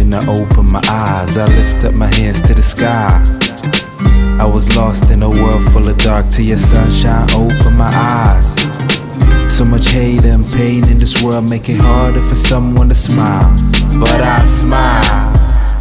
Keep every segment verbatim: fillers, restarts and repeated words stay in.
morning I open my eyes, I lift up my hands to the sky. I was lost in a world full of dark till your sunshine opened my eyes. So much hate and pain in this world make it harder for someone to smile, but I smile.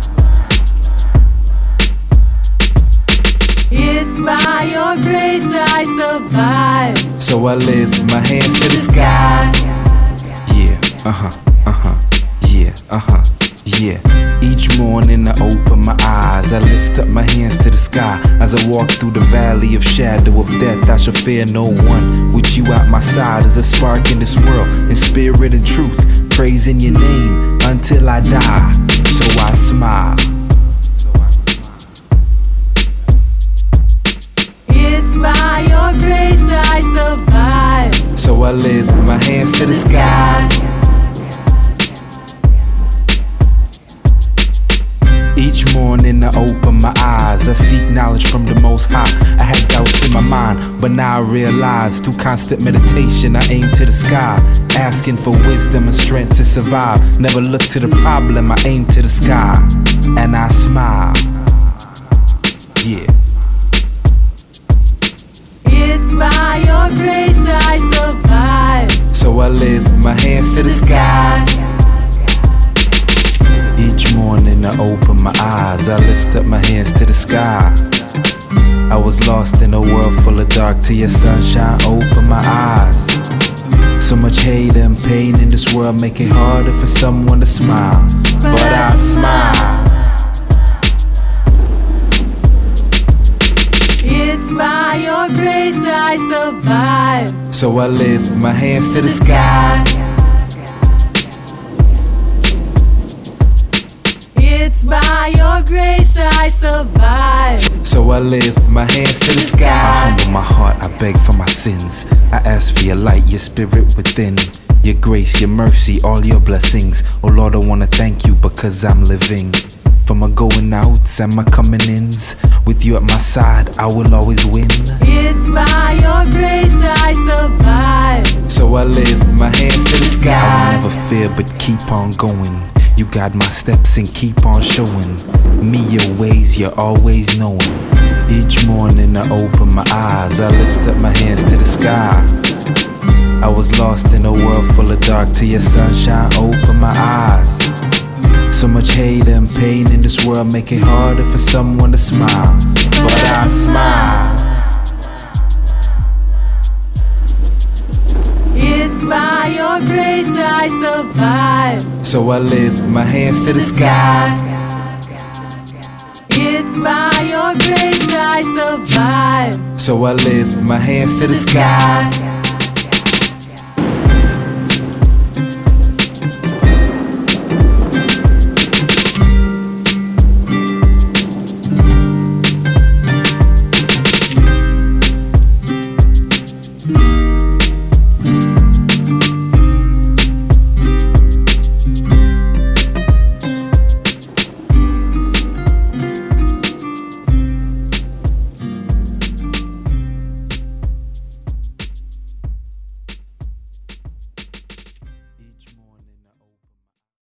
It's by your grace I survive. So I lift my hands to the sky. Yeah, uh-huh, uh-huh, yeah, uh-huh, yeah. Each morning I open my eyes, I lift up my hands to the sky. As I walk through the valley of shadow of death, I shall fear no one. With you at my side is a spark in this world, in spirit and truth, praising your name until I die. So I smile. It's by your grace I survive. So I lift my hands to the sky. Each morning I open my eyes, I seek knowledge from the Most High. I had doubts in my mind, but now I realize through constant meditation I aim to the sky, asking for wisdom and strength to survive. Never look to the problem, I aim to the sky, and I smile. Yeah. It's by your grace I survive. So I lift my hands to the sky. Each morning I open my eyes, I lift up my hands to the sky. I was lost in a world full of dark till your sunshine opened my eyes. So much hate and pain in this world make it harder for someone to smile, but I smile. It's by your grace I survive. So I lift my hands to the sky. It's by your grace I survive. So I lift my hands to the sky. I humble my heart, I beg for my sins. I ask for your light, your spirit within, your grace, your mercy, all your blessings. Oh Lord, I wanna thank you because I'm living. For my going outs and my coming ins, with you at my side, I will always win. It's by your grace I survive. So I lift my hands to the sky. I will never fear but keep on going. You guide my steps and keep on showing me your ways, you're always knowing. Each morning I open my eyes, I lift up my hands to the sky. I was lost in a world full of dark till your sunshine opened my eyes. So much hate and pain in this world make it harder for someone to smile, but I smile. It's by your grace I survive. So I lift my hands to the sky. It's by your grace I survive. So I lift my hands to the sky.